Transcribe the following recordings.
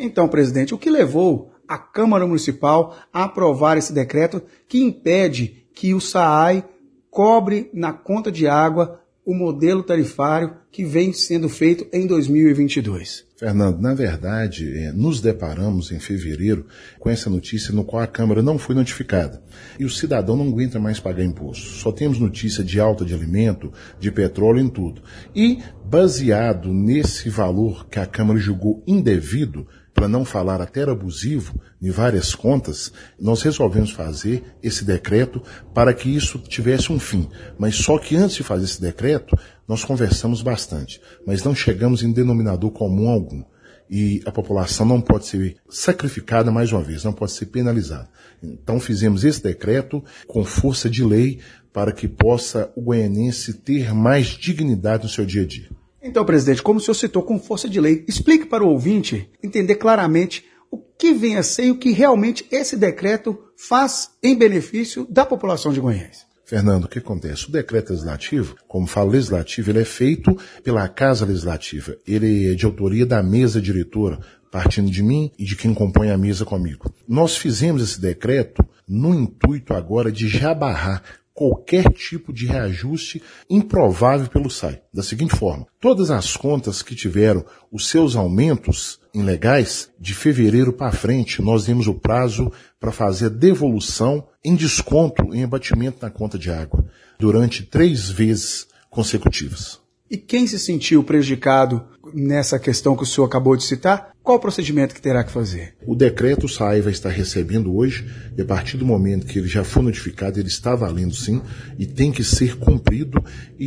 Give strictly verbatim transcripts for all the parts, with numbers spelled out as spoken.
Então, presidente, o que levou a Câmara Municipal a aprovar esse decreto que impede que o S A I cobre na conta de água o modelo tarifário que vem sendo feito em dois mil e vinte e dois? Fernando, na verdade, nos deparamos em fevereiro com essa notícia no qual a Câmara não foi notificada. E o cidadão não aguenta mais pagar imposto. Só temos notícia de alta de alimento, de petróleo, em tudo. E, baseado nesse valor que a Câmara julgou indevido, para não falar até abusivo, em várias contas, nós resolvemos fazer esse decreto para que isso tivesse um fim. Mas só que antes de fazer esse decreto, nós conversamos bastante, mas não chegamos em denominador comum algum. E a população não pode ser sacrificada mais uma vez, não pode ser penalizada. Então fizemos esse decreto com força de lei para que possa o goianense ter mais dignidade no seu dia a dia. Então, presidente, como o senhor citou com força de lei, explique para o ouvinte entender claramente o que vem a ser e o que realmente esse decreto faz em benefício da população de Goiás. Fernando, o que acontece? O decreto legislativo, como falo legislativo, ele é feito pela Casa Legislativa. Ele é de autoria da mesa diretora, partindo de mim e de quem compõe a mesa comigo. Nós fizemos esse decreto no intuito agora de já barrar qualquer tipo de reajuste improvável pelo S A I. Da seguinte forma, todas as contas que tiveram os seus aumentos ilegais, de fevereiro para frente, nós demos o prazo para fazer a devolução em desconto em abatimento na conta de água, durante três vezes consecutivas. E quem se sentiu prejudicado nessa questão que o senhor acabou de citar, qual o procedimento que terá que fazer? O decreto o S A I vai estar recebendo hoje, e a partir do momento que ele já foi notificado, ele está valendo sim, e tem que ser cumprido,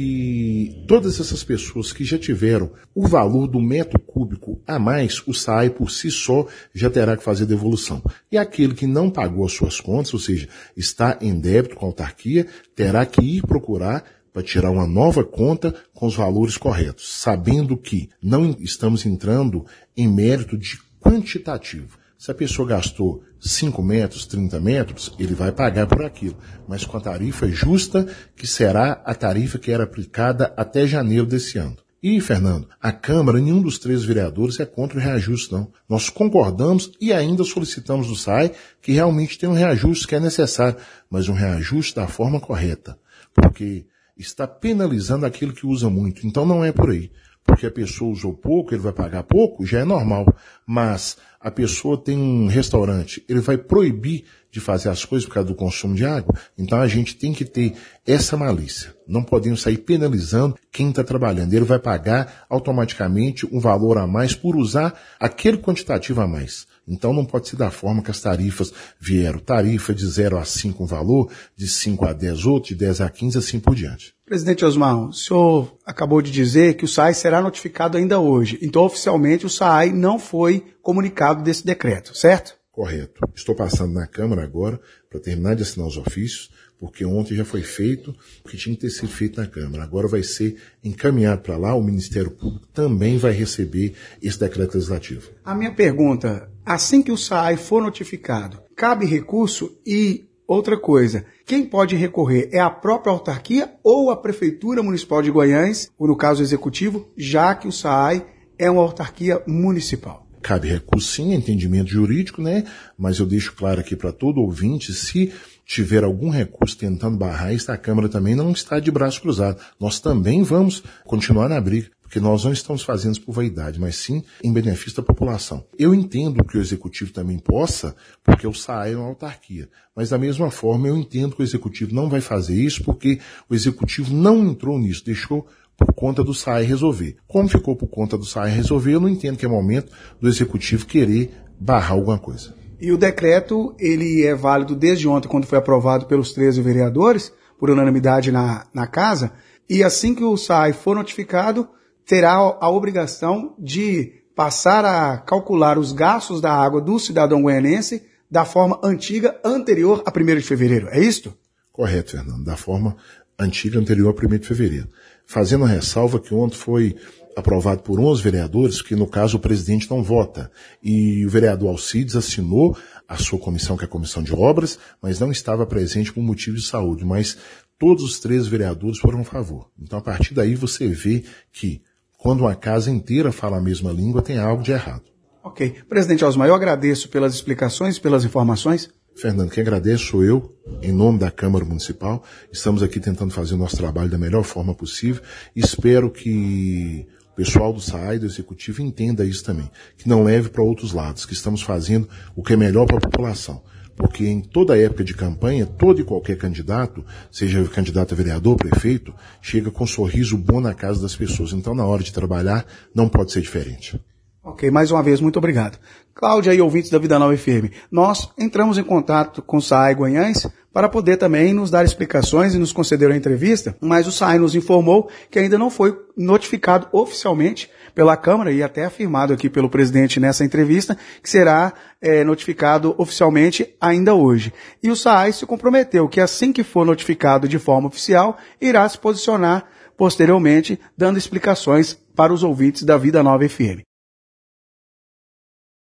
e todas essas pessoas que já tiveram o valor do metro cúbico a mais, o S A I por si só já terá que fazer devolução. E aquele que não pagou as suas contas, ou seja, está em débito com a autarquia, terá que ir procurar para tirar uma nova conta com os valores corretos, sabendo que não estamos entrando em mérito de quantitativo. Se a pessoa gastou cinco metros, trinta metros, ele vai pagar por aquilo, mas com a tarifa justa, que será a tarifa que era aplicada até janeiro desse ano. E, Fernando, a Câmara, nenhum dos três vereadores é contra o reajuste, não. Nós concordamos e ainda solicitamos do S A I que realmente tem um reajuste que é necessário, mas um reajuste da forma correta, porque está penalizando aquele que usa muito. Então não é por aí. Porque a pessoa usou pouco, ele vai pagar pouco, já é normal. Mas a pessoa tem um restaurante, ele vai proibir de fazer as coisas por causa do consumo de água. Então a gente tem que ter essa malícia. Não podemos sair penalizando quem está trabalhando. Ele vai pagar automaticamente um valor a mais por usar aquele quantitativo a mais. Então não pode ser da forma que as tarifas vieram. Tarifa de zero a cinco um valor, de cinco a dez outro, de dez a quinze, assim por diante. Presidente Osmar, o senhor acabou de dizer que o S A I será notificado ainda hoje. Então, oficialmente, o S A I não foi comunicado desse decreto, certo? Correto. Estou passando na Câmara agora para terminar de assinar os ofícios, porque ontem já foi feito o que tinha que ter sido feito na Câmara. Agora vai ser encaminhado para lá, o Ministério Público também vai receber esse decreto legislativo. A minha pergunta, assim que o S A I for notificado, cabe recurso? E outra coisa, quem pode recorrer é a própria autarquia ou a Prefeitura Municipal de Goiás, ou no caso o Executivo, já que o S A I é uma autarquia municipal? Cabe recurso sim, entendimento jurídico, né? Mas eu deixo claro aqui para todo ouvinte, se tiver algum recurso tentando barrar isso, a Câmara também não está de braço cruzado. Nós também vamos continuar na briga, porque nós não estamos fazendo isso por vaidade, mas sim em benefício da população. Eu entendo que o Executivo também possa, porque o S A I é uma autarquia, mas da mesma forma eu entendo que o Executivo não vai fazer isso, porque o Executivo não entrou nisso, deixou por conta do S A I resolver. Como ficou por conta do S A I resolver, eu não entendo que é momento do Executivo querer barrar alguma coisa. E o decreto, ele é válido desde ontem, quando foi aprovado pelos treze vereadores, por unanimidade na, na casa, e assim que o S A I for notificado, terá a obrigação de passar a calcular os gastos da água do cidadão goianense da forma antiga, anterior a primeiro de fevereiro. É isto? Correto, Fernando. Da forma antiga, anterior a primeiro de fevereiro. Fazendo a ressalva que ontem foi aprovado por onze vereadores, que no caso o presidente não vota. E o vereador Alcides assinou a sua comissão, que é a comissão de obras, mas não estava presente por motivo de saúde. Mas todos os três vereadores foram a favor. Então a partir daí você vê que quando uma casa inteira fala a mesma língua, tem algo de errado. Ok. Presidente Osmar, eu agradeço pelas explicações, pelas informações. Fernando, quem agradeço sou eu, em nome da Câmara Municipal. Estamos aqui tentando fazer o nosso trabalho da melhor forma possível. Espero que o pessoal do S A I, do Executivo, entenda isso também. Que não leve para outros lados, que estamos fazendo o que é melhor para a população. Porque em toda época de campanha, todo e qualquer candidato, seja candidato a vereador, prefeito, chega com um sorriso bom na casa das pessoas. Então, na hora de trabalhar, não pode ser diferente. Ok, mais uma vez, muito obrigado. Cláudia e ouvintes da Vida Nova F M, nós entramos em contato com o S A I Guanhães para poder também nos dar explicações e nos conceder a entrevista, mas o S A I nos informou que ainda não foi notificado oficialmente pela Câmara e até afirmado aqui pelo presidente nessa entrevista que será é, notificado oficialmente ainda hoje. E o S A I se comprometeu que assim que for notificado de forma oficial, irá se posicionar posteriormente dando explicações para os ouvintes da Vida Nova F M.